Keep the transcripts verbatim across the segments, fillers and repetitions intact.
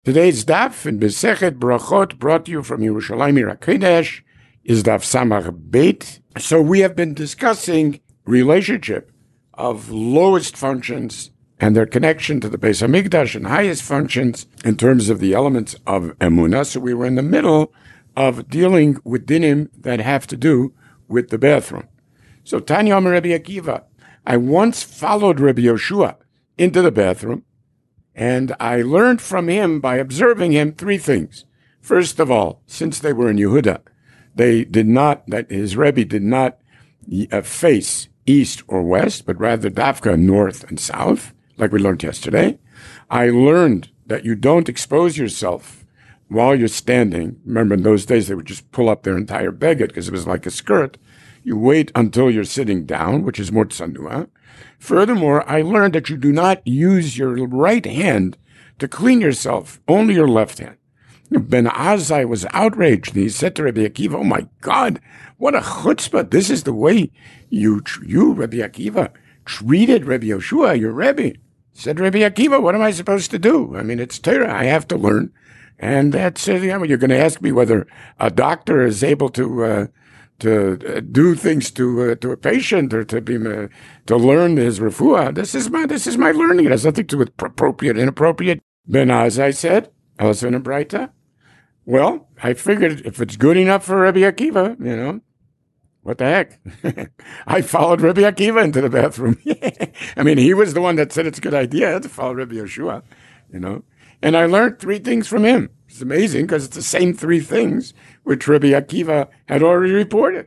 Today's daf in Besechet Brachot, brought to you from Yerushalayim Ir HaKodesh, is daf Samach Beit. So we have been discussing relationship of lowest functions and their connection to the Beis Hamikdash, and highest functions in terms of the elements of Emunah. So we were in the middle of dealing with dinim that have to do with the bathroom. So Tanya Amar Rabbi Akiva, I once followed Rabbi Yoshua into the bathroom, and I learned from him, by observing him, three things. First of all, since they were in Yehuda, they did not, that his Rebbe did not uh, face east or west, but rather dafka north and south, like we learned yesterday. I learned that you don't expose yourself while you're standing. Remember, in those days, they would just pull up their entire beged because it was like a skirt. You wait until you're sitting down, which is more tsanua. Furthermore, I learned that you do not use your right hand to clean yourself, only your left hand. Ben Azai was outraged, and he said to Rabbi Akiva, oh my God, what a chutzpah. This is the way you, you Rabbi Akiva, treated Rabbi Yoshua, your Rebbe. Said Rabbi Akiva, what am I supposed to do? I mean, it's Torah, I have to learn. And that's, uh, you know, you're going to ask me whether a doctor is able to uh, to uh, do things to uh, to a patient, or to be uh, to learn his refuah. This is my this is my learning. It has nothing to do with appropriate, inappropriate. Ben Azai said, also in a Braita. Well, I figured if it's good enough for Rabbi Akiva, you know, what the heck? I followed Rabbi Akiva into the bathroom. I mean, he was the one that said it's a good idea to follow Rabbi Yoshua, you know. And I learned three things from him. It's amazing because it's the same three things which Rabbi Akiva had already reported.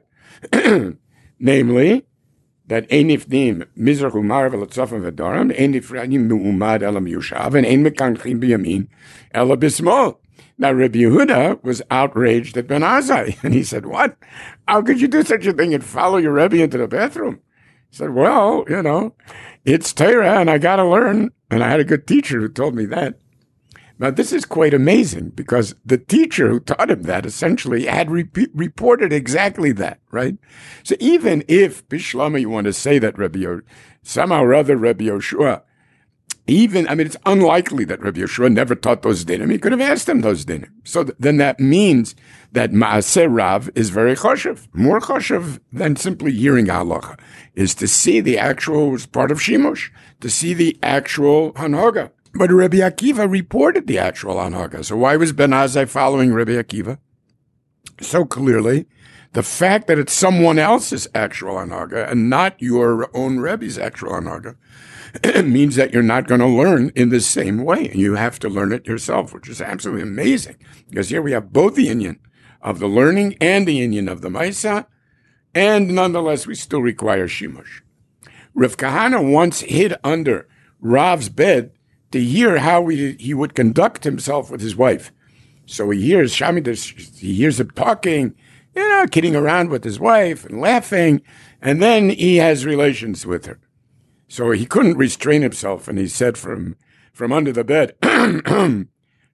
Namely, that ein nifnim mizrach u'marav v'letzofim v'daram, ein nifradim mu'umad elam yushav, and ein mekanchim b'yamin ela b'smol. Now, Rabbi Yehuda was outraged at Ben Azai, and he said, what? How could you do such a thing and follow your Rebbe into the bathroom? He said, well, you know, it's Torah, and I got to learn, and I had a good teacher who told me that. Now, this is quite amazing, because the teacher who taught him that essentially had re- reported exactly that, right? So even if, Bishlama, you want to say that Rabbi Yoshua, somehow or other Rabbi Yoshua, even, I mean, it's unlikely that Rabbi Yoshua never taught those dinim. He could have asked him those dinim. So th- then that means that Maaseh Rav is very choshev, more choshev than simply hearing halacha, is to see the actual part of Shimush, to see the actual Hanhaga. But Rabbi Akiva reported the actual Hanhaga. So why was Ben Azai following Rabbi Akiva so clearly? The fact that it's someone else's actual Hanhaga and not your own Rebbe's actual Hanhaga means that you're not going to learn in the same way. You have to learn it yourself, which is absolutely amazing. Because here we have both the inyan of the learning and the inyan of the Maisa, and nonetheless we still require Shimush. Rav Kahana once hid under Rav's bed to hear how he, he would conduct himself with his wife. So he hears Shamidas, he hears him talking, you know, kidding around with his wife and laughing, and then he has relations with her. So he couldn't restrain himself, and he said from from under the bed, um,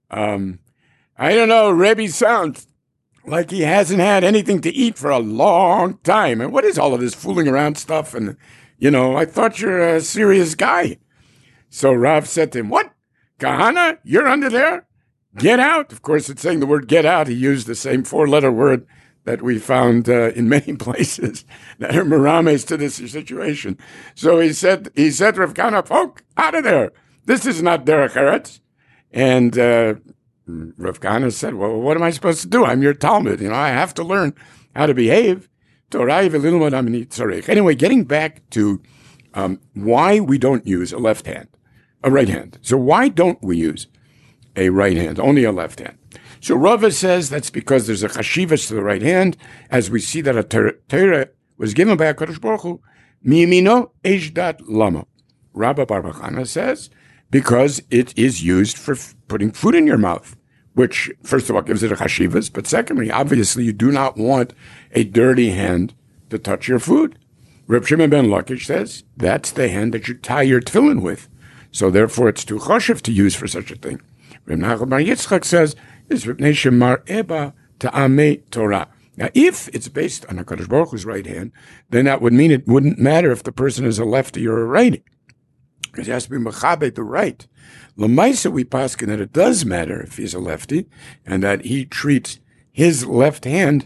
I don't know, Rebbe sounds like he hasn't had anything to eat for a long time. And what is all of this fooling around stuff? And, you know, I thought you're a serious guy. So Rav said to him, what? Kahana, you're under there? Get out. Of course, it's saying the word get out. He used the same four-letter word that we found uh, in many places that are merames to this situation. So he said, he said, Rav Kahana, folk, out of there. This is not derech eretz. And uh, Rav Kahana said, well, what am I supposed to do? I'm your Talmud. You know, I have to learn how to behave. Anyway, getting back to um, why we don't use a left hand, a right hand. So why don't we use a right hand, only a left hand? So Rava says that's because there's a chashivas to the right hand, as we see that a Torah was given by HaKadosh Baruch Hu, miyamino ejdat lama. Rabba bar Bachana says because it is used for f- putting food in your mouth, which first of all gives it a chashivas, but secondly, obviously you do not want a dirty hand to touch your food. Reb Shimon ben Lakish says that's the hand that you tie your tefillin with, so therefore it's too choshev to use for such a thing. Reb Nachman bar Yitzchak says is Ribnei Shemar Eba Ta'amei Torah. Now, if it's based on HaKadosh Baruch Hu's right hand, then that would mean it wouldn't matter if the person is a lefty or a righty, because it has to be mechabe the right. L'maisa, we paskin that it does matter if he's a lefty, and that he treats his left hand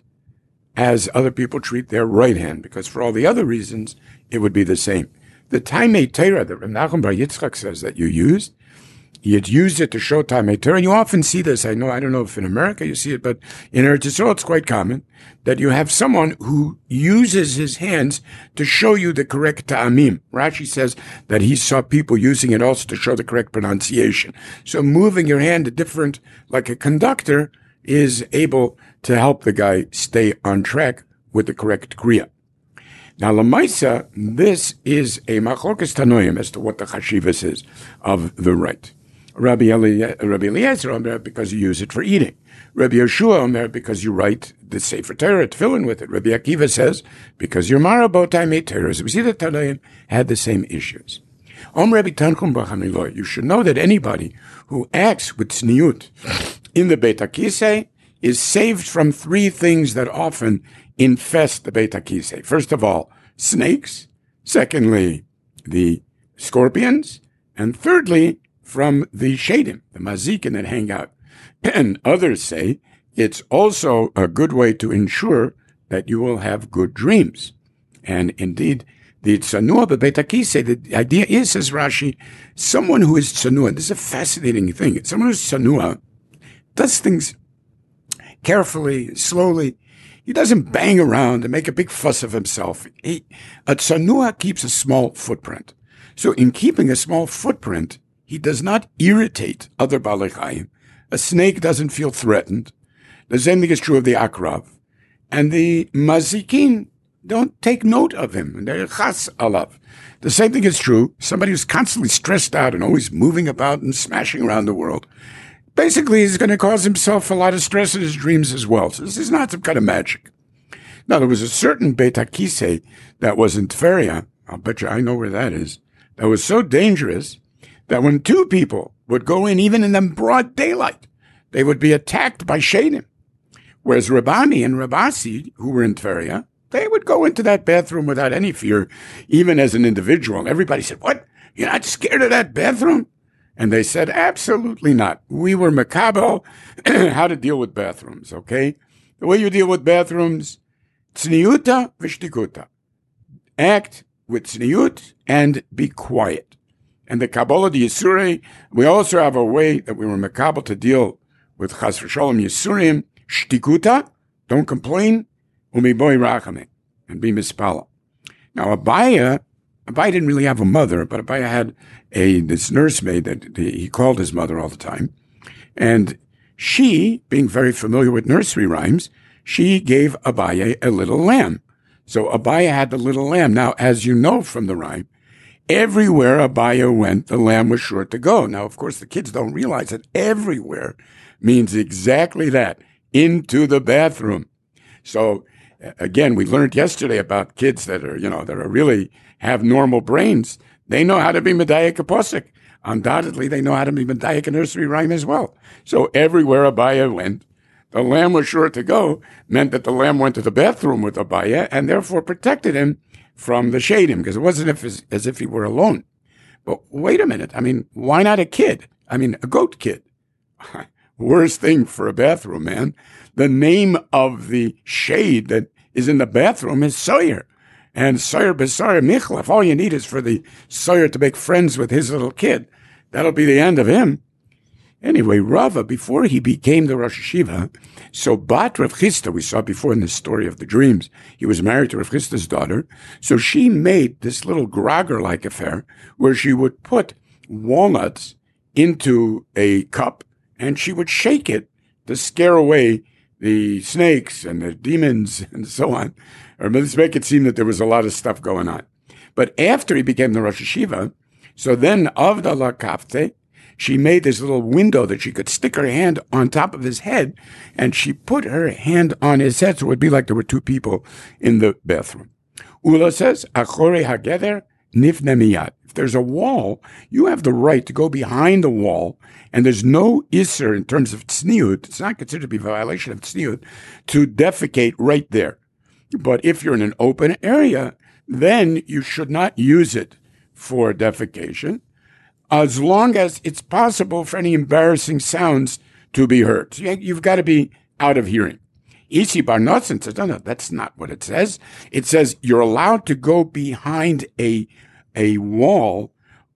as other people treat their right hand, because for all the other reasons, it would be the same. The Taimei Torah that Reb Nachum Bar Yitzchak says that you used, he had used it to show Taimei Torah. You often see this. I know, I don't know if in America you see it, but in Eretz Yisrael it's quite common that you have someone who uses his hands to show you the correct ta'amim. Rashi says that he saw people using it also to show the correct pronunciation. So moving your hand a different, like a conductor, is able to help the guy stay on track with the correct kriya. Now, Lamaisa, this is a machlokas tanoim as to what the chashivas is of the right. Rabbi, Eli- Rabbi Eliezer Omer, because you use it for eating. Rabbi Yeshua Omer, because you write the Sefer Torah, tefillin with it. Rabbi Akiva says, because you're marabo taimei Torah. We see that Tanoim had the same issues. Om Rabbi Tanchum B'Chamiloi, you should know that anybody who acts with tzniut in the Beit HaKisei is saved from three things that often infest the Beit HaKisei. First of all, snakes. Secondly, the scorpions. And thirdly, from the shadim, the mazikin that hang out. And others say it's also a good way to ensure that you will have good dreams. And indeed, the tzanua b'Beit HaKisei, the idea is, says Rashi, someone who is tzanua, this is a fascinating thing. Someone who's tzanua does things carefully, slowly. He doesn't bang around and make a big fuss of himself. He, a tzanua keeps a small footprint. So in keeping a small footprint, he does not irritate other Balei Chayim. A snake doesn't feel threatened. The same thing is true of the akrav. And the mazikin don't take note of him. And they're chas alav. The same thing is true. Somebody who's constantly stressed out and always moving about and smashing around the world, basically he's going to cause himself a lot of stress in his dreams as well. So this is not some kind of magic. Now, there was a certain Beit HaKisei that was in Tveria. I'll bet you I know where that is. That was so dangerous that when two people would go in, even in the broad daylight, they would be attacked by Shadim. Whereas Rabani and Rabasi, who were in Tveria, they would go into that bathroom without any fear, even as an individual. Everybody said, what? You're not scared of that bathroom? And they said, absolutely not. We were makabel how to deal with bathrooms, okay? The way you deal with bathrooms, tzniuta v'shtikuta. Act with tzniut and be quiet. And the Kabbalah de Yisurei, we also have a way that we were makabel to deal with chas v'sholem Yisurim, shtikuta, don't complain, umiboy rachamim, and be mispala. Now, Abaya, Abaya didn't really have a mother, but Abaya had a this nursemaid that he called his mother all the time. And she, being very familiar with nursery rhymes, she gave Abaya a little lamb. So Abaya had the little lamb. Now, as you know from the rhyme, everywhere Abaya went, the lamb was sure to go. Now, of course, the kids don't realize that everywhere means exactly that, into the bathroom. So, again, we learned yesterday about kids that are, you know, that are really have normal brains. They know how to be Medayik a posik. Undoubtedly, they know how to be Medayik a nursery rhyme as well. So everywhere Abaya went, the lamb was sure to go, meant that the lamb went to the bathroom with Abaya and therefore protected him from the shadim, because it wasn't if, as, as if he were alone. But wait a minute. I mean, why not a kid? I mean, a goat kid. Worst thing for a bathroom, man. The name of the shade that is in the bathroom is Sawyer. And Sawyer B'Sawyer Michlef, all you need is for the Sawyer to make friends with his little kid. That'll be the end of him. Anyway, Rava, before he became the Rosh Hashiva, so Bat Rav Chisda, we saw before in the story of the dreams, he was married to Rav Chisda's daughter, so she made this little grogger-like affair where she would put walnuts into a cup and she would shake it to scare away the snakes and the demons and so on, or let's make it seem that there was a lot of stuff going on. But after he became the Rosh Hashiva, so then Avda la Kafte, she made this little window that she could stick her hand on top of his head, and she put her hand on his head, so it would be like there were two people in the bathroom. Ula says, Achore hageder nifne miyad. If there's a wall, you have the right to go behind the wall, and there's no isser in terms of tzniut, it's not considered to be a violation of tzniut, to defecate right there. But if you're in an open area, then you should not use it for defecation, as long as it's possible for any embarrassing sounds to be heard. So you've got to be out of hearing. Isi Bar Nosson says, no, no, that's not what it says. It says you're allowed to go behind a, a wall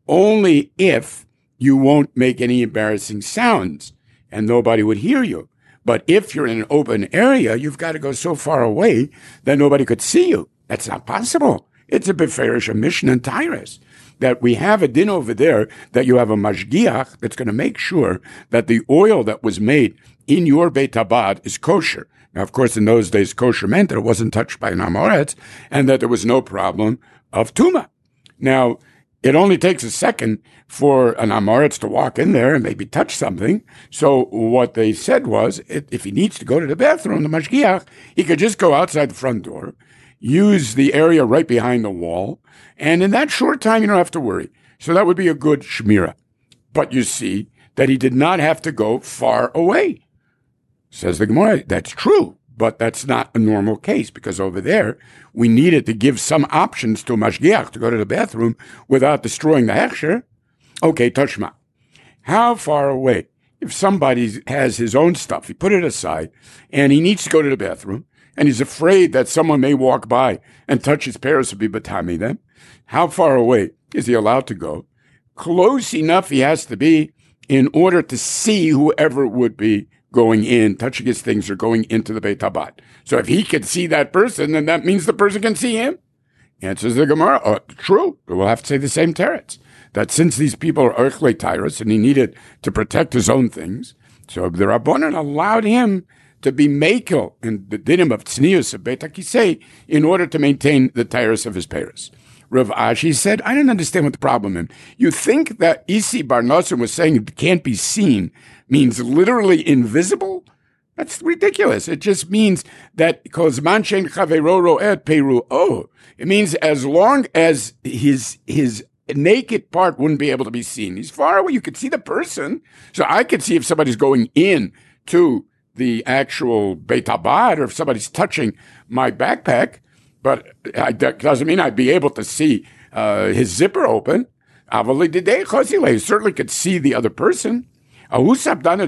only if you won't make any embarrassing sounds and nobody would hear you. But if you're in an open area, you've got to go so far away that nobody could see you. That's not possible. It's a beferish mission and tyrus that we have a din over there that you have a mashgiach that's going to make sure that the oil that was made in your Beit Habad is kosher. Now, of course, in those days, kosher meant that it wasn't touched by an amoretz and that there was no problem of tuma. Now, it only takes a second for an amoretz to walk in there and maybe touch something. So what they said was, if he needs to go to the bathroom, the mashgiach, he could just go outside the front door, use the area right behind the wall, and in that short time, you don't have to worry. So that would be a good shmira. But you see that he did not have to go far away. Says the Gemara, that's true, but that's not a normal case because over there, we needed to give some options to a mashgiach to go to the bathroom without destroying the hechsher. Okay, Tashma. How far away? If somebody has his own stuff, he put it aside, and he needs to go to the bathroom, and he's afraid that someone may walk by and touch his parents and be batami them, how far away is he allowed to go? Close enough he has to be in order to see whoever would be going in, touching his things, or going into the Beit Habad. So if he can see that person, then that means the person can see him. Answers the Gemara, oh, true. We'll have to say the same teretz. That since these people are Erchle Tyrus and he needed to protect his own things, so the Rabbanan allowed him to be Mekel in the dinim of Tznius of Beit HaKisei in order to maintain the Tyrus of his parents. Rav Ashi said, I don't understand what the problem is. You think that Isi Bar Nosson was saying it can't be seen means literally invisible? That's ridiculous. It just means that because Manchen Chaveroro et Peru, oh, it means as long as his his naked part wouldn't be able to be seen. He's far away. You could see the person. So I could see if somebody's going in to the actual Beit Habad or if somebody's touching my backpack. But that doesn't mean I'd be able to see uh, his zipper open. He certainly could see the other person. There was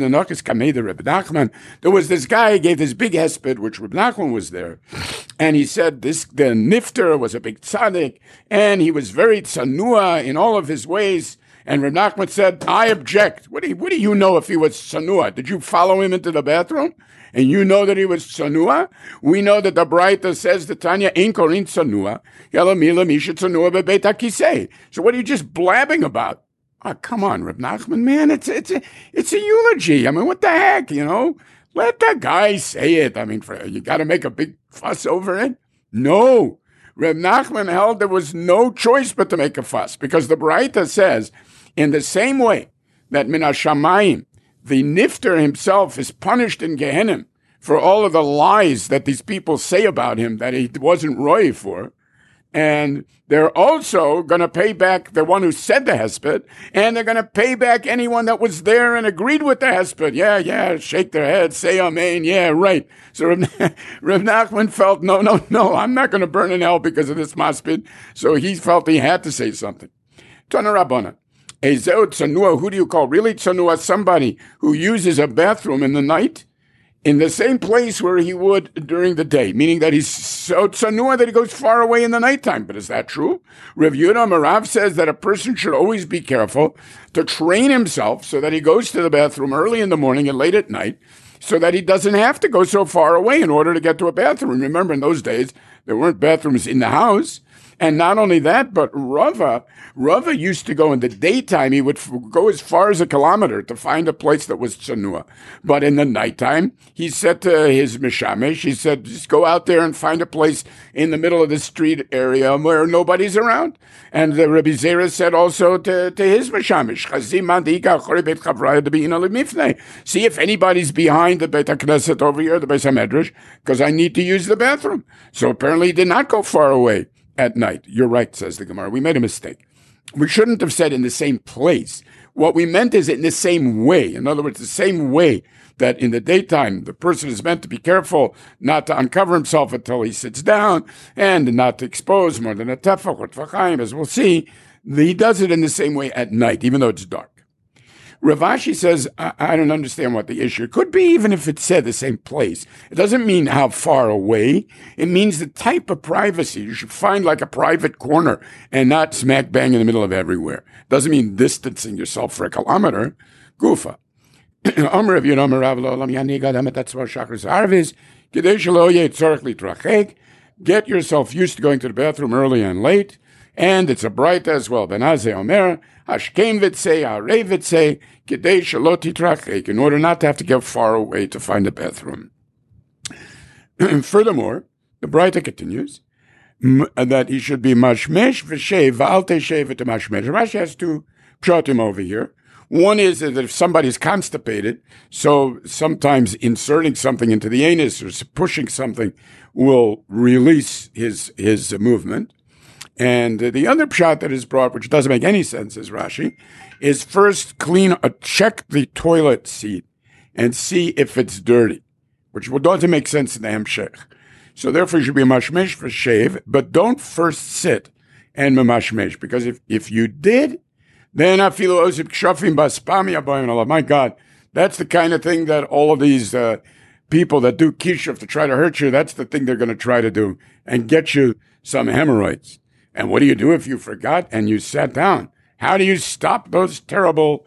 this guy, he gave this big hesped, which Reb Nachman was there. And he said this the nifter was a big tzaddik, and he was very tzanua in all of his ways. And Reb Nachman said, I object. What do, you, what do you know if he was tzanua? Did you follow him into the bathroom? And you know that he was tzanua? We know that the Braita says the Tanya ain't korin tzanua. Yalamila misha tzanua bebeit hakisei. So what are you just blabbing about? Oh, come on, Reb Nachman, man, it's it's a, it's a eulogy. I mean, what the heck, you know? Let the guy say it. I mean, for, you got to make a big fuss over it? No. Reb Nachman held there was no choice but to make a fuss because the Braita says, in the same way that min hashamayim, the nifter himself is punished in Gehenna for all of the lies that these people say about him that he wasn't roy for. And they're also going to pay back the one who said the hesped, and they're going to pay back anyone that was there and agreed with the hesped. Yeah, yeah, shake their heads, say amen, yeah, right. So Reb, Reb Nachman felt, no, no, no, I'm not going to burn in hell because of this maspid. So he felt he had to say something. Tana Rabbana. Ezeu tzanua, who do you call really tzanua? Somebody who uses a bathroom in the night in the same place where he would during the day, meaning that he's so tzanua that he goes far away in the nighttime. But is that true? Rav Yehuda Marav says that a person should always be careful to train himself so that he goes to the bathroom early in the morning and late at night so that he doesn't have to go so far away in order to get to a bathroom. Remember, in those days, there weren't bathrooms in the house. And not only that, but Rava, Rava used to go in the daytime. He would f- go as far as a kilometer to find a place that was tzanua. But in the nighttime, he said to his mishamesh, he said, just go out there and find a place in the middle of the street area where nobody's around. And the Rabbi Zera said also to, to his mishamesh, see if anybody's behind the Beit HaKnesset over here, the Beis HaMedrash, because I need to use the bathroom. So apparently he did not go far away at night. You're right, says the Gemara. We made a mistake. We shouldn't have said in the same place. What we meant is in the same way. In other words, the same way that in the daytime, the person is meant to be careful not to uncover himself until he sits down and not to expose more than a tefach or tefachayim, as we'll see. He does it in the same way at night, even though it's dark. Rav Ashi says, I, I don't understand what the issue. It could be even if it said the same place. It doesn't mean how far away. It means the type of privacy. You should find like a private corner and not smack bang in the middle of everywhere. It doesn't mean distancing yourself for a kilometer. Gufa. Omer Rav Yehuda Omer Rav Lo Olam Yanig Adam Et Atzmo Shachris Arvis Kidei Shelo Yeh Tzorech Litrachek. Get yourself used to going to the bathroom early and late. And it's a bright as well. Benazeh Omer, Hashkem Vitzei, Arei Vitzei, Kidei Shelo Titrachek, in order not to have to get far away to find a bathroom. Furthermore, the Braita continues m- that he should be mashmesh v'shev, v'al teshev et mashmesh. Rashi has two pshatim over here. One is that if somebody's constipated, so sometimes inserting something into the anus or pushing something will release his his movement. And the other pshat that is brought, which doesn't make any sense, is Rashi, is first clean, uh, check the toilet seat and see if it's dirty, which doesn't make sense in the Hemshech. So therefore you should be mashmesh for shave, but don't first sit and mashmesh, because if, if you did, then afilu osip kshafim baspami abayim. My God, that's the kind of thing that all of these uh, people that do kishuf to try to hurt you, that's the thing they're going to try to do and get you some hemorrhoids. And what do you do if you forgot and you sat down? How do you stop those terrible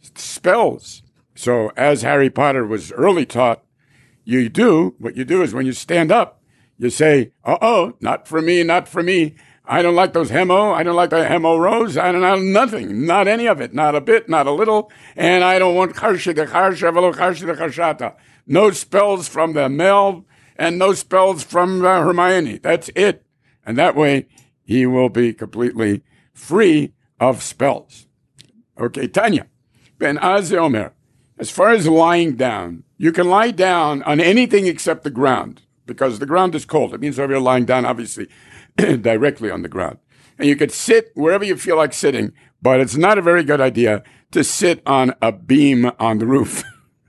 spells? So as Harry Potter was early taught, you do, what you do is when you stand up, you say, uh-oh, not for me, not for me. I don't like those hemo. I don't like the hemorrhoids. I don't know nothing, not any of it, not a bit, not a little. And I don't want charshi de charsha velo charshi de charshata. No spells from the male and no spells from uh, Hermione. That's it. And that way he will be completely free of spells. Okay, Tanya. Ben Azeh Omer. As far as lying down, you can lie down on anything except the ground because the ground is cold. It means if you're lying down, obviously, directly on the ground. And you could sit wherever you feel like sitting, but it's not a very good idea to sit on a beam on the roof.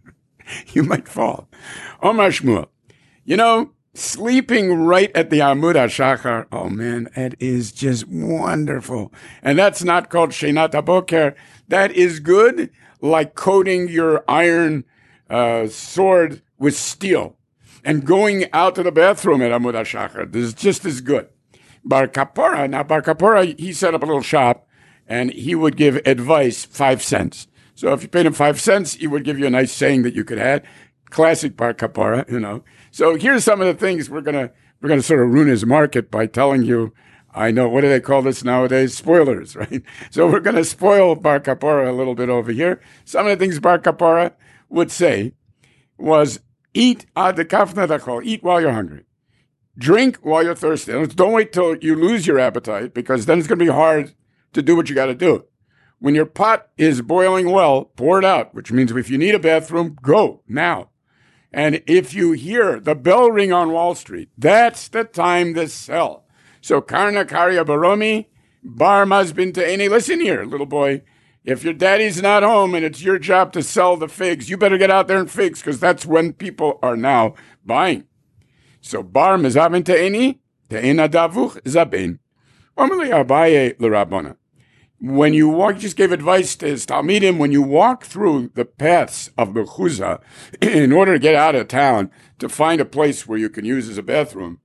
You might fall. Omar Shmuel. You know, sleeping right at the Amud HaShachar, oh man, that is just wonderful. And that's not called Shenat HaBoker. That is good, like coating your iron uh, sword with steel and going out to the bathroom at Amud HaShachar. This is just as good. Bar Kapora, now Bar Kapora, he set up a little shop and he would give advice five cents. So if you paid him five cents, he would give you a nice saying that you could add. Classic Bar Kapora, you know. So here's some of the things we're gonna we're gonna sort of ruin his market by telling you. I know, what do they call this nowadays? Spoilers, right? So we're gonna spoil Bar Kapora a little bit over here. Some of the things Bar Kapora would say was eat ad kafna dachol, eat while you're hungry. Drink while you're thirsty. Don't wait till you lose your appetite, because then it's going to be hard to do what you got to do. When your pot is boiling well, pour it out, which means if you need a bathroom, go now. And if you hear the bell ring on Wall Street, that's the time to sell. So Karna Karya Baromi, Bar Mazbin Ta'eni, listen here, little boy. If your daddy's not home and it's your job to sell the figs, you better get out there and figs, because that's when people are now buying. So bar mezavin te'eni, te'ena davuch zabein. Omeli Abaye l'Rabbona. When you walk, just gave advice to his Talmidim, when you walk through the paths of Mechuzah in order to get out of town to find a place where you can use as a bathroom,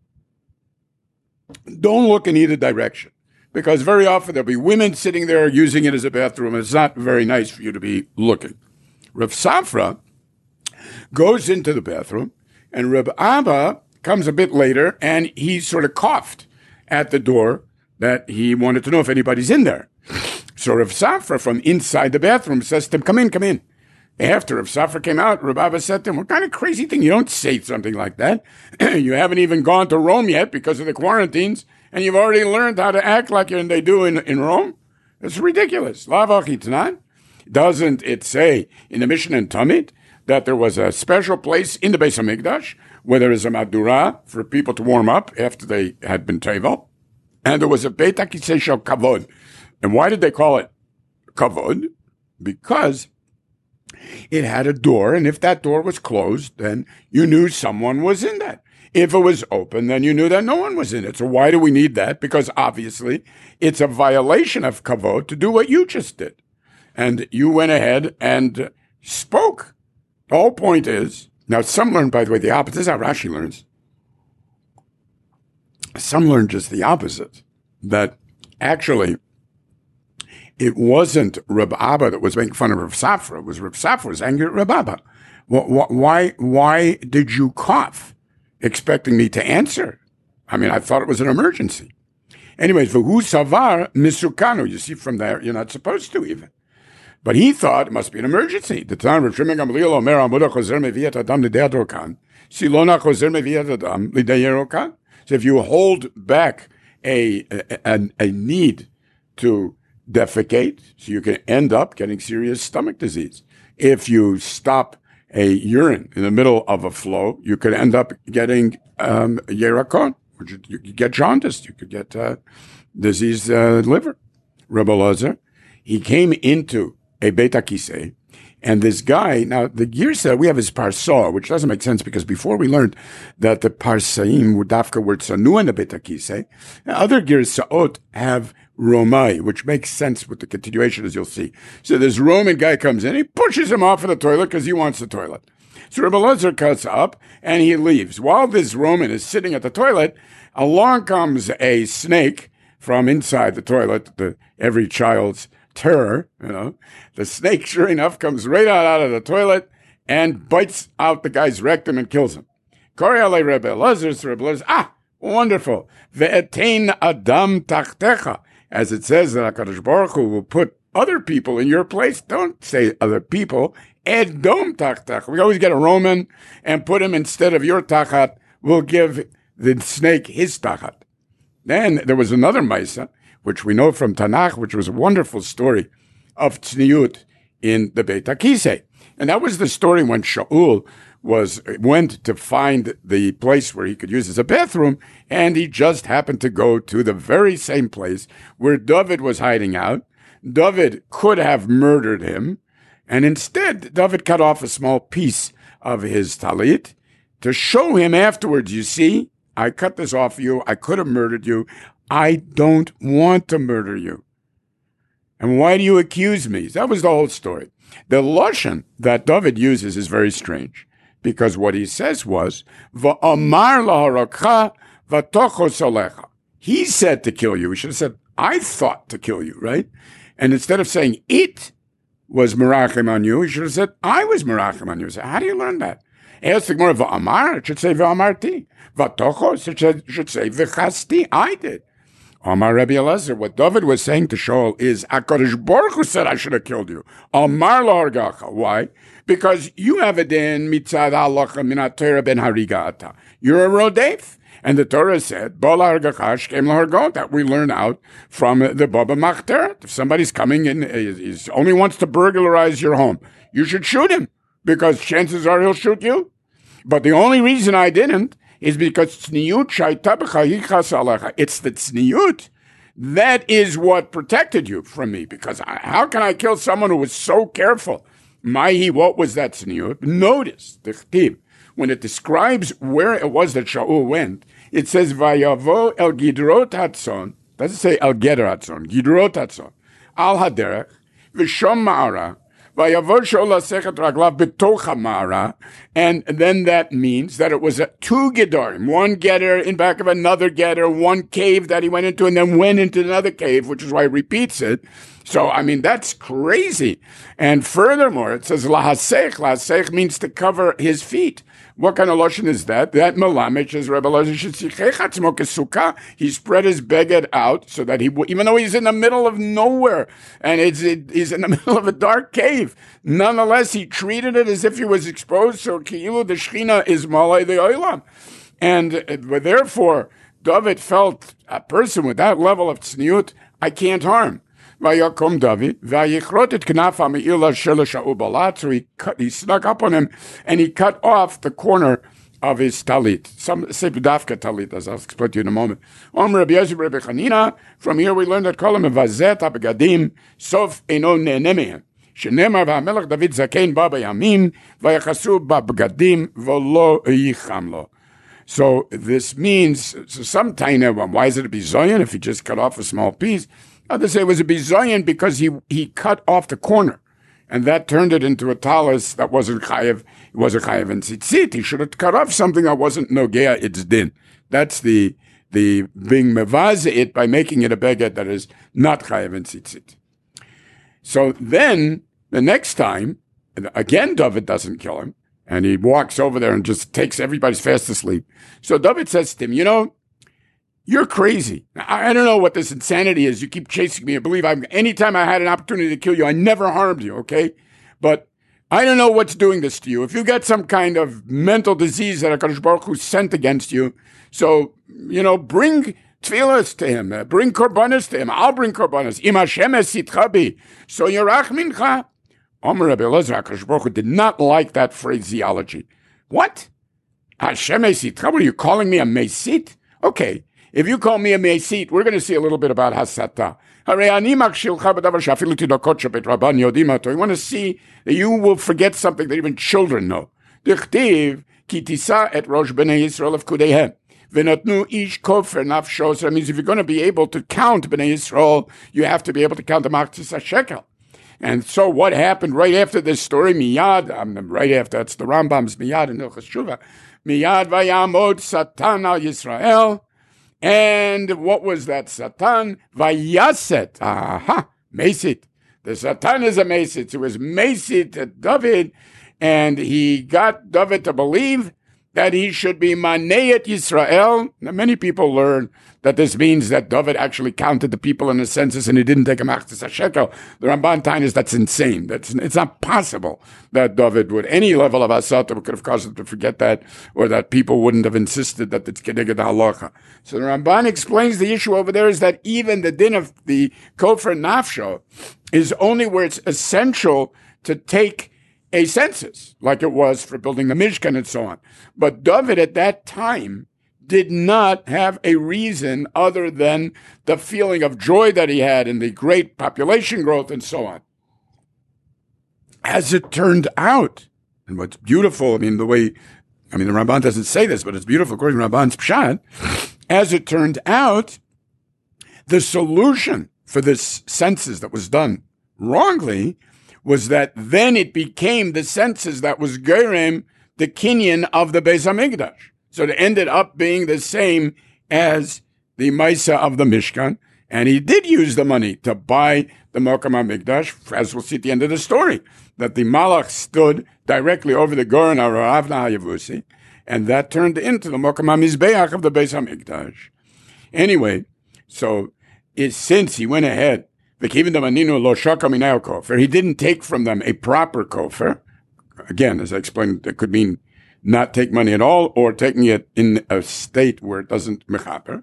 don't look in either direction. Because very often there'll be women sitting there using it as a bathroom, and it's not very nice for you to be looking. Rav Safra goes into the bathroom, and Reb Abba comes a bit later, and he sort of coughed at the door that he wanted to know if anybody's in there. So Reb Safra from inside the bathroom says to him, come in, come in. After Reb Safra came out, Reb Abba said to him, what kind of crazy thing? You don't say something like that. You haven't even gone to Rome yet because of the quarantines, and you've already learned how to act like they do in, in Rome. It's ridiculous. Doesn't it say in the Mishnah and Tamid that there was a special place in the Beis HaMikdash where there is a madura for people to warm up after they had been tevel, and there was a Beit HaKisei Shel Kavod. And why did they call it Kavod? Because It had a door, and if that door was closed, then you knew someone was in that. If it was open, then you knew that no one was in it. So why do we need that? Because obviously it's a violation of kavod to do what you just did. And you went ahead and spoke. The whole point is, now some learn, by the way, the opposite. This is how Rashi learns. Some learn just the opposite, that actually it wasn't Reb Abba that was making fun of Reb Safra. It was Reb Safra was angry at Reb Abba. Why, why did you cough, expecting me to answer? I mean, I thought it was an emergency. Anyways, v'hu savar misukanu. You see from there, you're not supposed to even. But he thought it must be an emergency. The time of Shimon Gamliel Omer Amuda Chozer Meviat Adam L'Deatrokan. Silona Chozer Meviat Adam L'Deatrokan. So if you hold back a, a, a need to defecate, so you can end up getting serious stomach disease. If you stop a urine in the middle of a flow, you could end up getting um, yerakon, which you, you could get jaundice. You could get uh, diseased uh, liver. Rebbe Elazar, he came into a Beit HaKisei, and this guy, now the Girsa, we have his Parsah, which doesn't make sense because before we learned that the Parsaim were dafka were tzanu in the Beit HaKisei, other Girsaot have Romai, which makes sense with the continuation, as you'll see. So this Roman guy comes in, he pushes him off of the toilet because he wants the toilet. So Rebbe Elazar cuts up and he leaves. While this Roman is sitting at the toilet, along comes a snake from inside the toilet, the, every child's terror, you know. The snake, sure enough, comes right out, out of the toilet and bites out the guy's rectum and kills him. Koreale Rebbe Elazar, so Rebbe Elazar, ah, wonderful. Ve'etein adam tachtecha. As it says that HaKadosh Baruch Hu will put other people in your place. Don't say other people. Edom tachtecha. We always get a Roman and put him instead of your tachat. We'll give the snake his tachat. Then there was another Maisa, which we know from Tanakh, which was a wonderful story of tzniut in the Beit HaKisei. And that was the story when Shaul was went to find the place where he could use as a bathroom, and he just happened to go to the very same place where David was hiding out. David could have murdered him, and instead David cut off a small piece of his talit to show him afterwards, you see, I cut this off you, I could have murdered you, I don't want to murder you. And why do you accuse me? That was the whole story. The lashon that David uses is very strange, because what he says was, Va'amar laharakha v'tochos alecha. He said to kill you. He should have said, I thought to kill you, right? And instead of saying it was merachim on you, he should have said, I was merachim on you. So how do you learn that? Ask the Gemara, Va'amar, it should say Va'amarti. V'tochos, it should, should say V'chasti, I did. Amar Rebbe Elazar, what David was saying to Shaul is, HaKadosh Baruch Hu said I should have killed you. Amar lahargacha. Why? Because you have a din mitzad halacha min haTorah ben harigata. You're a rodef. And the Torah said, Bo lahargacha shkem lahargot. That we learn out from the Baba Machter. If somebody's coming in, he only wants to burglarize your home, you should shoot him, because chances are he'll shoot you. But the only reason I didn't is because tzniut shayta b'chayichas alecha. It's the tzniut that is what protected you from me. Because I, how can I kill someone who was so careful? Mahi, what was that tzniut? Notice the chtiv, when it describes where it was that Shaul went, it says vayavo el gidrot hatzon. Doesn't say el geder hatzon. Gidrot hatzon al haderech v'shom ma'ara. And then that means that it was a two gedarim, one getter in back of another getter, one cave that he went into, and then went into another cave, which is why he repeats it. So, I mean, that's crazy. And furthermore, it says lahasech. Lahasech means to cover his feet. What kind of lashon is that? That melamech is Rebbe Elazar. He spread his beged out so that he, even though he's in the middle of nowhere and it's, it, he's in the middle of a dark cave, nonetheless he treated it as if he was exposed. So ki'ilu the shechina is malay the olam, and uh, therefore David felt a person with that level of tzniut I can't harm. Vayakom David, vayichrot et knaf ha'me'ila shel Shaul balat. So he cut, he snuck up on him, and he cut off the corner of his talit. Some say dafka talit, as I'll explain to you in a moment. Om Rabbi Yosef Rabbi Chanina. From here we learn that kol mevazet habegadim sof eno ne'enemehem. שנאמר והמלך דוד זקן בא בימים ויחסו בבגדים ולא ייחם לו. So this means, so some taina, well, why is it a bizoyan if he just cut off a small piece? Others say it was a bizoyan because he, he cut off the corner. And that turned it into a talis that wasn't chayev, it was a chayev and tzitzit. He should have cut off something that wasn't nogea, it's din. That's the, the being mevaze it by making it a beged that is not chayev and tzitzit. So then, the next time, again David doesn't kill him, and he walks over there and just takes everybody's fast asleep. So David says to him, you know, you're crazy. I, I don't know what this insanity is. You keep chasing me. I believe I'm, anytime I had an opportunity to kill you, I never harmed you, okay? But I don't know what's doing this to you. If you got some kind of mental disease that HaKadosh Baruch Hu sent against you, so, you know, bring tefillas to him. Uh, bring korbanos to him. I'll bring korbanos. Im Hashem esitcha bi. So yerach mincha. Omer Rabbi Elazar, HaKadosh Baruch Hu did not like that phraseology. What? Hashem esitcha? What are you calling me a mesit? Okay. If you call me a mesit, we're going to see a little bit about hasata. You want to see that you will forget something that even children know. Dichtiv ki tisa et rosh bnei Yisrael of kudehem. V'notnu ish kofer nafsho. So that means if you're going to be able to count bnei Yisrael, you have to be able to count the machzis hashekel. And so what happened right after this story? Miyad, um, right after, that's the Rambam's Miyad in Hilchos Shuvah. Miyad vayamod Satan al Yisrael. And what was that Satan? Vayaset. Aha, Mesit. The Satan is a Mesit. It was Mesit to David, and he got David to believe that he should be Maneyet Yisrael. Now, many people learn that this means that David actually counted the people in the census and he didn't take a machzis hashekel. The Ramban Tainis, that's insane. That's, it's not possible that David would, any level of asata could have caused him to forget that, or that people wouldn't have insisted that it's kedeged halacha. So the Ramban explains the issue over there is that even the din of the kofer nafsho is only where it's essential to take a census, like it was for building the Mishkan and so on. But David at that time did not have a reason other than the feeling of joy that he had in the great population growth and so on. As it turned out, and what's beautiful, I mean, the way, I mean, the Ramban doesn't say this, but it's beautiful according to Ramban's Pshat. As it turned out, the solution for this census that was done wrongly was that then it became the census that was gerem the kinyan of the Beis HaMikdash. So it ended up being the same as the Maisa of the Mishkan. And he did use the money to buy the Mokum HaMikdash, as we'll see at the end of the story, that the Malach stood directly over the Goren HaRavna HaYavusi, and that turned into the Mokum HaMizbeach of the Beis HaMikdash. Anyway, so it, since he went ahead, he didn't take from them a proper kofer. Again, as I explained, it could mean not take money at all, or taking it in a state where it doesn't mechaper.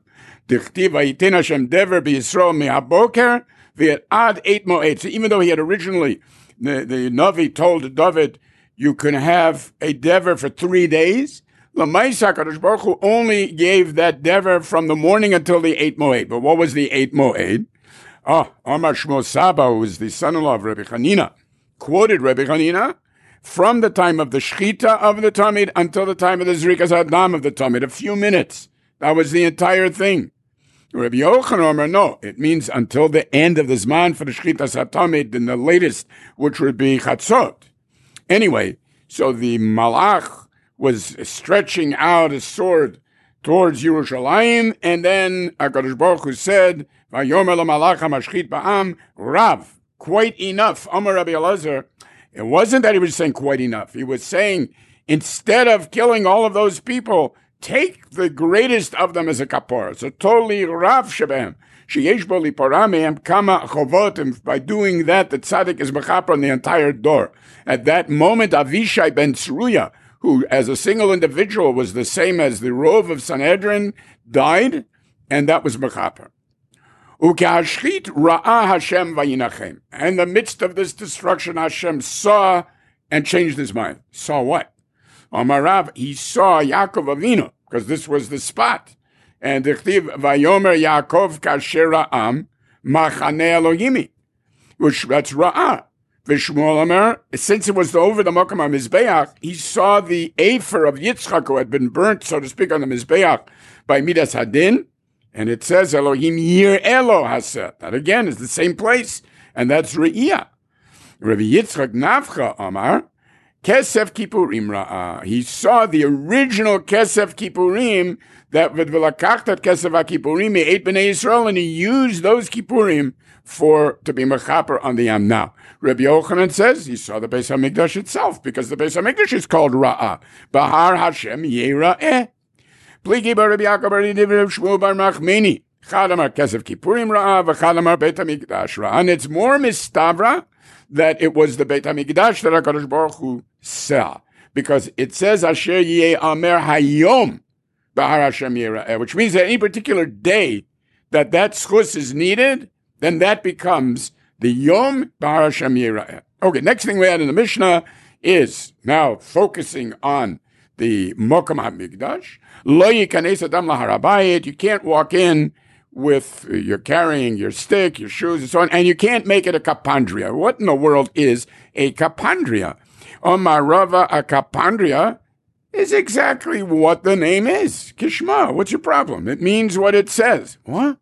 So even though he had originally, the, the Navi told David, you can have a dever for three days, L'maisa HaKadosh Baruch Hu only gave that dever from the morning until the eight moed. But what was the eight moed? Ah, Amar Shmo Saba, who was the son-in-law of Rabbi Chanina, quoted Rabbi Chanina from the time of the Shechita of the Tamid until the time of the Zrikas Adam of the Tamid, a few minutes. That was the entire thing. Rabbi Yochanan Omer, no, it means until the end of the Zman for the Shechitas HaTamid, in the latest, which would be Chatzot. Anyway, so the Malach was stretching out a sword towards Yerushalayim, and then HaKadosh Baruch Hu said, Vayomer LaMalach HaMashchit Ba'am, Rav, quite enough. Amar Rabbi Elazar, it wasn't that he was saying quite enough. He was saying, instead of killing all of those people, take the greatest of them as a kapor. So totally Rav Shebem. Sheyesh bo lipora mehem kama chovot, and by doing that, the tzaddik is mechaper on the entire door. At that moment, Avishai ben Tzeruya, who as a single individual was the same as the Rov of Sanhedrin, died, and that was mechaper. Ukeashchit ra'a Hashem vayinachem. In the midst of this destruction, Hashem saw and changed his mind. Saw what? Amarav, he saw Yaakov Avinu, because this was the spot. And Dichtiv Vayomer Yaakov kasher ra'am machane Elohimi, which that's ra'ah. V'Shmuel Omer, since it was over the Mokum HaMizbeach, he saw the Afer of Yitzchak who had been burnt, so to speak, on the Mizbeach by Midas Hadin, and it says Elohim Yir Elo Haseh. That again is the same place, and that's Re'iyah. Rabbi Yitzchak Nafcha Omar, Kesef Kippurim Ra'ah. He saw the original Kesef Kippurim that v'lakachtat Kesef HaKippurim ate Bnei Yisrael, and he used those Kippurim for to be mechaper on the Yam. Now, Rabbi Yochanan says he saw the Beis HaMikdash itself, because the Beis HaMikdash is called Ra'ah. Bahar Hashem Yera'eh. Pligi bar Rabbi Yaakov bar Divrei Shmuel bar Machmeni. Chadamar Kesef Kippurim Ra'ah, v'chadamar Beit HaMikdash Ra'ah. And it's more mistavra that it was the Beit HaMikdash that HaKadosh Baruch Hu saw, because it says Asher Yeh Amer Hayom Bahar Hashem Yera'eh, which means that any particular day that that schus is needed, then that becomes the Yom Bahar Hashem Yera'eh. Okay, next thing we had in the Mishnah is now focusing on the Mokum HaMikdash. Lo yikanes adam lahar habayit. You can't walk in with, uh, you're carrying your stick, your shoes, and so on, and you can't make it a kapandria. What in the world is a kapandria? Omar Rava, a kapandria is exactly what the name is. Kishma, what's your problem? It means what it says. What?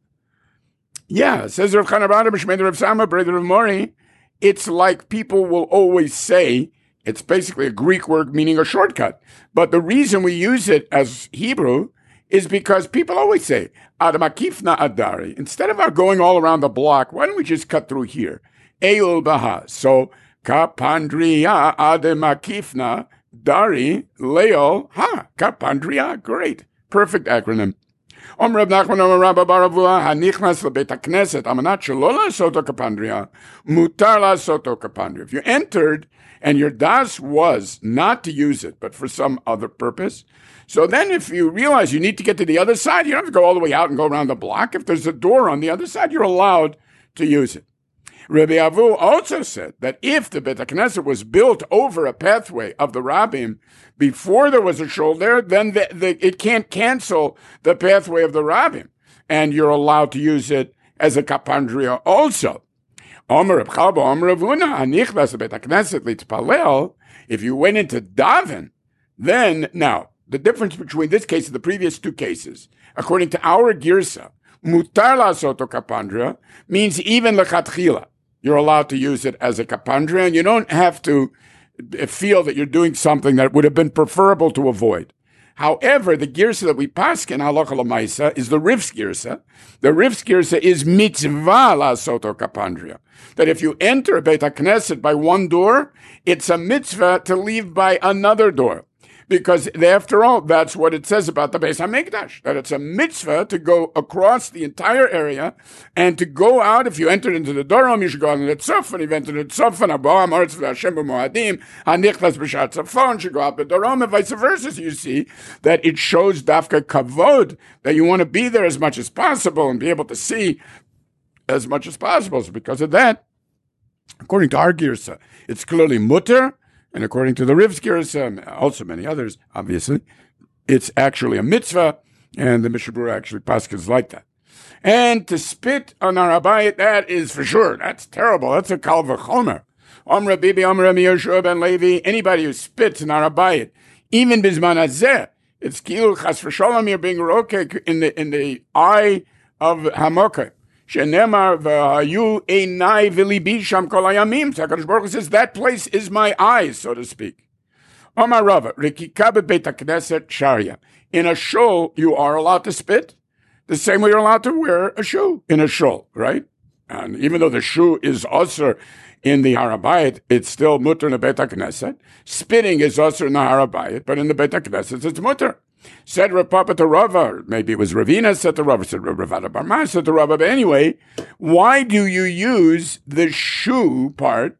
Yeah, it says Rav Chanabada, B'Shmei Rav Sama, brother of Mori. It's like people will always say, it's basically a Greek word meaning a shortcut. But the reason we use it as Hebrew is because people always say, Adamakifna Adari. Instead of our going all around the block, why don't we just cut through here? Eul Baha. So, Kapandria Adamakifna Dari Leol Ha. Kapandria. Great. Perfect acronym. Om Reb Nachman Om Rabba Baravua Hanichnas LeBeit HaKnesset Amanat Shelo La'asoto Kapandria Mutar La'asoto Kapandria. If you entered and your das was not to use it, but for some other purpose, so then if you realize you need to get to the other side, you don't have to go all the way out and go around the block. If there's a door on the other side, you're allowed to use it. Rabbi Avu also said that if the Beit HaKnesset was built over a pathway of the Rabbim before there was a shul there, then the, the, it can't cancel the pathway of the Rabbim, and you're allowed to use it as a kapandria also. If you went into daven, then, now, the difference between this case and the previous two cases, according to our girsa, mutar la'asoto kapandria means even lechatchila. You're allowed to use it as a kapandria, and you don't have to feel that you're doing something that would have been preferable to avoid. However, the girsa that we paskin halacha l'maisa is the Riv's girsa. The Riv's girsa is mitzvah la'asoto kapandria. That if you enter a Beit HaKnesset by one door, it's a mitzvah to leave by another door. Because after all, that's what it says about the Beis HaMikdash, that it's a mitzvah to go across the entire area and to go out. If you entered into the Dorom, you should go out in the Tzuf, and if you entered the Tzuf, and Aboam, Aretz V'Hashem B'Moadim, Hanichlas B'Shat Tzafon, should go out the Dorom, and vice versa. So you see that it shows dafka kavod, that you want to be there as much as possible and be able to see as much as possible. So because of that, according to our girsa, it's clearly mutter. And according to the Riv's girsa, also many others, obviously, it's actually a mitzvah, and the Mishnah Berurah actually paskins like that. And to spit on our Abayit, that is for sure. That's terrible. That's a kal v'chomer. Omra Bibi, Omra Yoshua ben Levi, anybody who spits on our Abayit, even Bizman Hazeh, it's kil chas v'sholom, you're being rokek in the, in the eye of Hamokeh. Shenemar v'hayu einai v'libi sham kol hayamim. HaKadosh Baruch Hu says, that place is my eyes, so to speak. Omar Rava, Rikika b'Beit HaKnesset Sharia. In a shul, you are allowed to spit, the same way you're allowed to wear a shoe in a shul, right? And even though the shoe is also in the Har HaBayit, it's still mutter in the Beit HaKnesset. Spitting is also in the Har HaBayit, but in the Beit HaKnesset, it's mutter. Said Rav Papa to Rava, maybe it was Ravina said to Rava, said Ravada Barma said to Rava, but anyway, why do you use the shoe part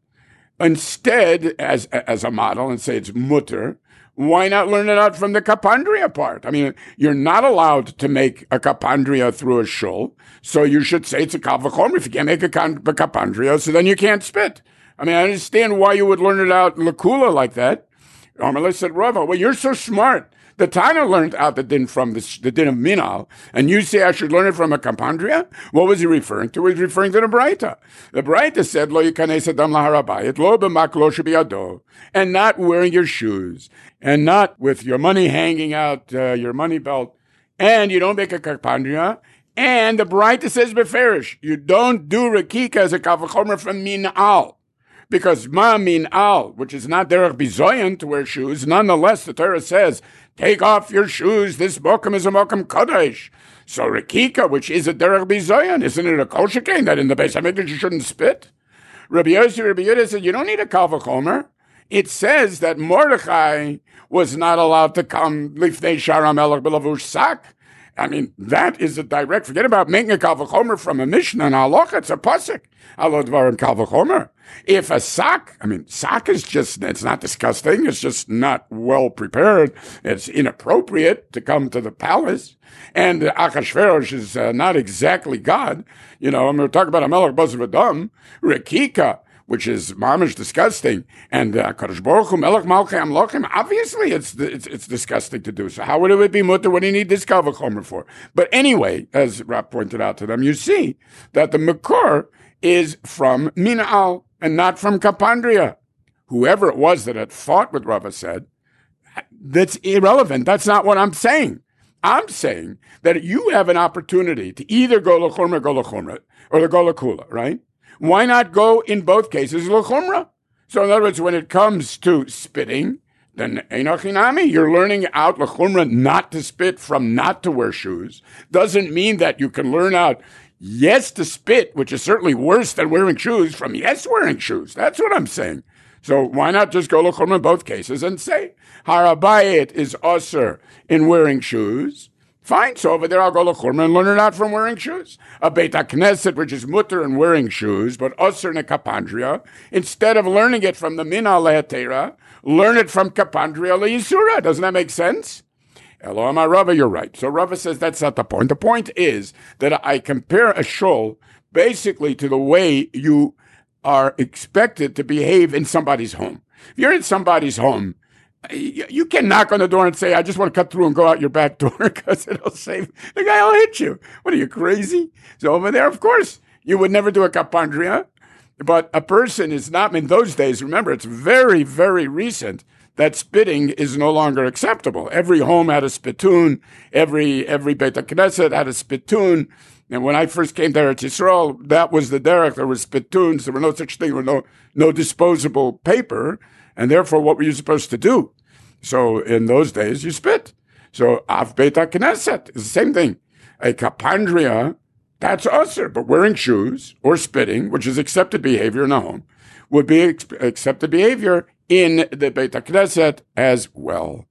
instead as as a model and say it's mutter? Why not learn it out from the kapandria part? I mean, you're not allowed to make a kapandria through a shul, so you should say it's a kal v'chomer if you can't make a kapandria, so then you can't spit. I mean, I understand why you would learn it out lakula like that, Amalei said, Rava, well, you're so smart. The Tana learned out the din from the, the din of Minal, and you say I should learn it from a Kapandria? What was he referring to? He was referring to the Braita. The Braita said, Lo yikanei adam laharabayit, lo b'mak lo shebiyado, and not wearing your shoes, and not with your money hanging out, uh, your money belt, and you don't make a Kapandria, and the Braita says beferish, you don't do Rekika as a Kavachomer from Minal. Because ma min al, which is not derech bizoyan to wear shoes, nonetheless the Torah says, take off your shoes, this mokum is a mokum kodesh. So rekika, which is a derech bizoyan, isn't it a kol shekain that in the Beis HaMikdash you shouldn't spit? Rabbi Yossi, Rabbi Yehuda said, you don't need a kal v'chomer. It says that Mordechai was not allowed to come lifnei Shar HaMelech b'lavush sak. I mean, that is a direct, forget about making a kal v'chomer from a Mishnah and Halacha, it's a pasuk. Alo dvarim kal v'chomer. If a sock, I mean, sock is just, it's not disgusting, it's just not well prepared, it's inappropriate to come to the palace, and Achashverosh is uh, not exactly God, you know, I'm going to talk about a Melech Bazav Adam, Rekika, which is mamish disgusting, and uh, Kadosh Baruch Hu Melech Malchei Amlochim, obviously it's, it's it's disgusting to do. So how would it be mutter? What do you need this kal v'chomer for? But anyway, as Rab pointed out to them, you see that the Makor is from Minal and not from Kapandria. Whoever it was that had fought with Rava said, that's irrelevant. That's not what I'm saying. I'm saying that you have an opportunity to either go l'chumra, go l'chumra, or go l'kula, right? Why not go in both cases l'chumra? So in other words, when it comes to spitting, then einochinami, you're learning out l'chumra not to spit from not to wear shoes. Doesn't mean that you can learn out yes to spit, which is certainly worse than wearing shoes, from yes wearing shoes. That's what I'm saying. So why not just go l'chumra in both cases and say, harabayit is usher in wearing shoes. Fine, so over there I'll go l'chumra and learn it out from wearing shoes. A Beit HaKnesset, which is mutter in wearing shoes, but usher in a Kapandria, instead of learning it from the Minal le'atera, learn it from Kapandria le'yisura. Doesn't that make sense? Hello, my Rava, you're right. So Rava says that's not the point. The point is that I compare a shul basically to the way you are expected to behave in somebody's home. If you're in somebody's home, you can knock on the door and say, I just want to cut through and go out your back door because it'll save. The guy will hit you. What are you, crazy? So over there, of course, you would never do a kapandria. But a person is not, in those days, remember, it's very, very recent that spitting is no longer acceptable. Every home had a spittoon. Every every Beit HaKnesset had a spittoon. And when I first came to Eretz Yisrael, that was the derech. There were spittoons. There were no such thing. There were no, no disposable paper. And therefore, what were you supposed to do? So in those days, you spit. So Av Beit HaKnesset is the same thing. A kapandria, that's usher. But wearing shoes or spitting, which is accepted behavior in a home, would be accepted behavior in the Beit HaKnesset as well.